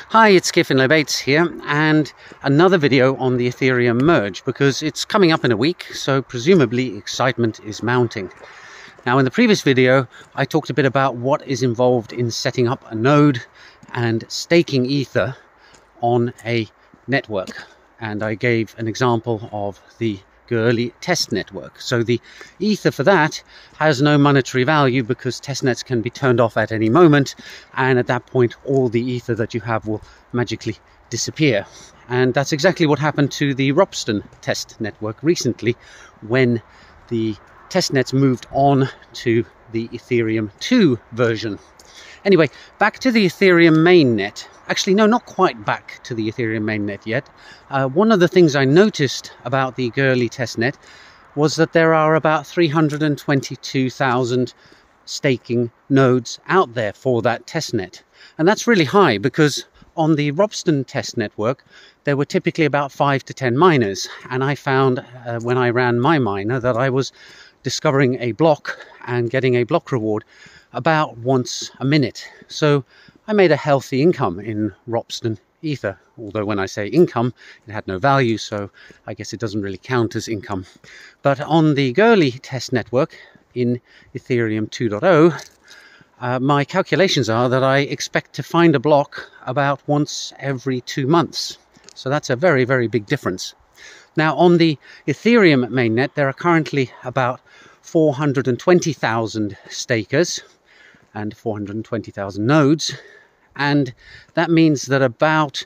Hi, it's Kifin Bates here, and another video on the Ethereum merge, because it's coming up in a week, so presumably excitement is mounting. Now, in the previous video, I talked a bit about what is involved in setting up a node and staking Ether on a network, and I gave an example of the Goerli test network. So the Ether for that has no monetary value because testnets can be turned off at any moment, and at that point all the Ether that you have will magically disappear. And that's exactly what happened to the Ropsten test network recently when the testnets moved on to the Ethereum 2 version. Anyway, back to the Ethereum mainnet. Actually, no, not quite back to the Ethereum mainnet yet. One of the things I noticed about the Goerli testnet was that there are about 322,000 staking nodes out there for that testnet. And that's really high because on the Ropsten test network, there were typically about 5 to 10 miners. And I found when I ran my miner that I was discovering a block and getting a block reward about once a minute. So I made a healthy income in Ropsten Ether, although when I say income, it had no value, so I guess it doesn't really count as income. But on the Goerli test network in Ethereum 2.0, my calculations are that I expect to find a block about once every 2 months. So that's a very, very big difference. Now, on the Ethereum mainnet, there are currently about 420,000 stakers and 420,000 nodes, and that means that about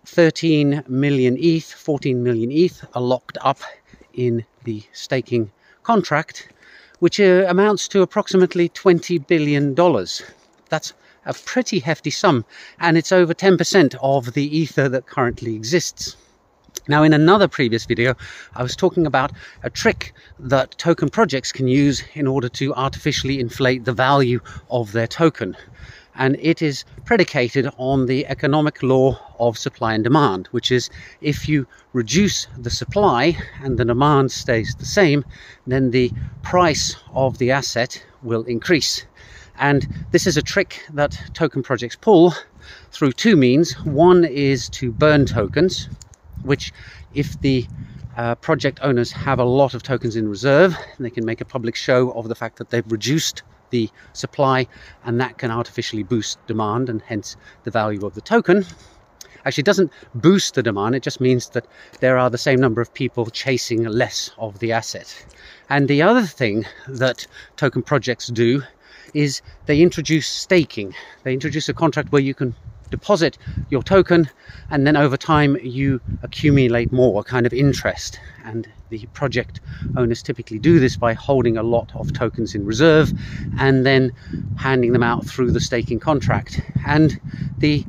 13 million ETH, 14 million ETH are locked up in the staking contract, which amounts to approximately $20 billion. That's a pretty hefty sum, and it's over 10% of the Ether that currently exists. Now, in another previous video, I was talking about a trick that token projects can use in order to artificially inflate the value of their token. And it is predicated on the economic law of supply and demand, which is if you reduce the supply and the demand stays the same, then the price of the asset will increase. And this is a trick that token projects pull through two means. One is to burn tokens, which if the project owners have a lot of tokens in reserve, they can make a public show of the fact that they've reduced the supply, and that can artificially boost demand and hence the value of the token. Actually, it doesn't boost the demand, it just means that there are the same number of people chasing less of the asset. And the other thing that token projects do is they introduce staking. They introduce a contract where you can deposit your token, and then over time you accumulate more kind of interest. And the project owners typically do this by holding a lot of tokens in reserve and then handing them out through the staking contract. And the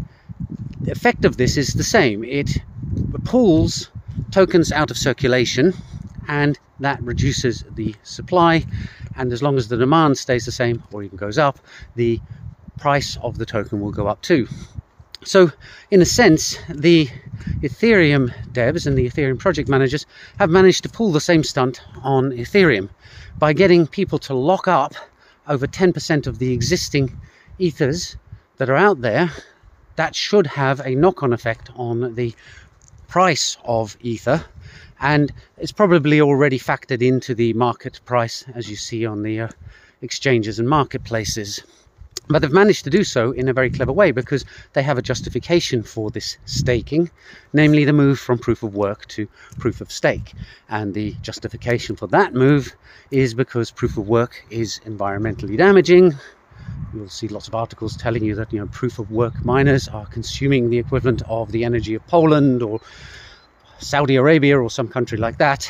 effect of this is the same. It pulls tokens out of circulation, and that reduces the supply. And as long as the demand stays the same or even goes up, the price of the token will go up too. So, in a sense, the Ethereum devs and the Ethereum project managers have managed to pull the same stunt on Ethereum by getting people to lock up over 10% of the existing Ethers that are out there. That should have a knock-on effect on the price of Ether, and it's probably already factored into the market price, as you see on the exchanges and marketplaces. But they've managed to do so in a very clever way because they have a justification for this staking, namely the move from proof of work to proof of stake. And the justification for that move is because proof of work is environmentally damaging. You'll see lots of articles telling you that, proof of work miners are consuming the equivalent of the energy of Poland or Saudi Arabia or some country like that.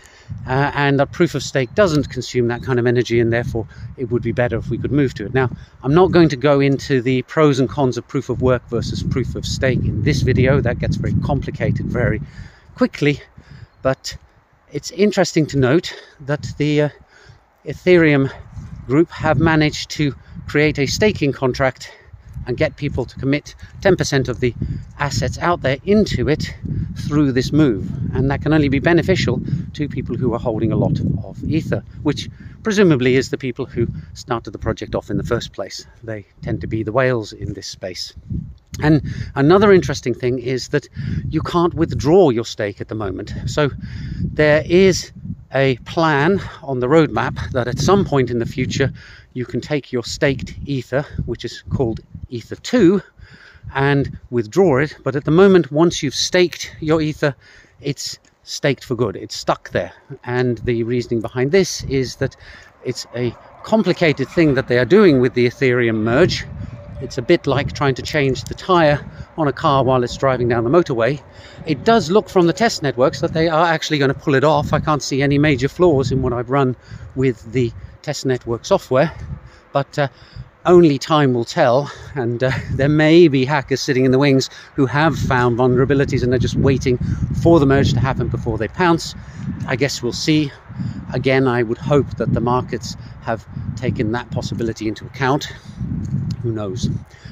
And that proof of stake doesn't consume that kind of energy, and therefore it would be better if we could move to it. Now, I'm not going to go into the pros and cons of proof of work versus proof of stake in this video. That gets very complicated very quickly, but it's interesting to note that the Ethereum group have managed to create a staking contract and get people to commit 10% of the assets out there into it through this move. And that can only be beneficial to people who are holding a lot of Ether, which presumably is the people who started the project off in the first place. They tend to be the whales in this space. And another interesting thing is that you can't withdraw your stake at the moment. So there is a plan on the roadmap that at some point in the future you can take your staked Ether, which is called Ether 2, and withdraw it. But at the moment, once you've staked your Ether, it's staked for good. It's stuck there. And the reasoning behind this is that it's a complicated thing that they are doing with the Ethereum merge. It's a bit like trying to change the tire on a car while it's driving down the motorway. It does look from the test networks that they are actually going to pull it off. I can't see any major flaws in what I've run with the test network software, but only time will tell. And there may be hackers sitting in the wings who have found vulnerabilities and are just waiting for the merge to happen before they pounce. I guess we'll see. Again, I would hope that the markets have taken that possibility into account. Who knows?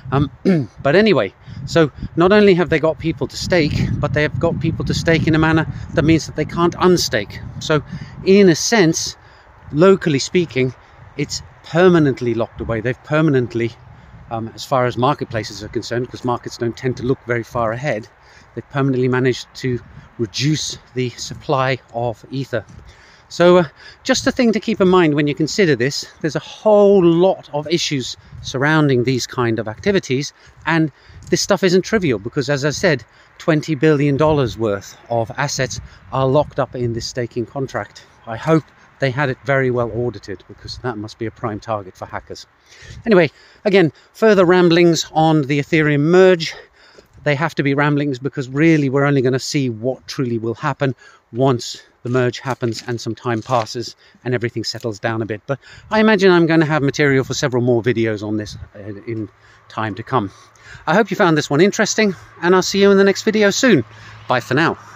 But anyway, so not only have they got people to stake, but they have got people to stake in a manner that means that they can't unstake. So in a sense, locally speaking, it's permanently locked away. They've permanently, as far as marketplaces are concerned, because markets don't tend to look very far ahead, they've permanently managed to reduce the supply of Ether. So just a thing to keep in mind when you consider this. There's a whole lot of issues surrounding these kind of activities, and this stuff isn't trivial because, as I said, $20 billion worth of assets are locked up in this staking contract. I hope they had it very well audited, because that must be a prime target for hackers. Anyway, again, further ramblings on the Ethereum merge. They have to be ramblings because really we're only going to see what truly will happen once the merge happens and some time passes and everything settles down a bit. But I imagine I'm going to have material for several more videos on this in time to come. I hope you found this one interesting, and I'll see you in the next video soon. Bye for now.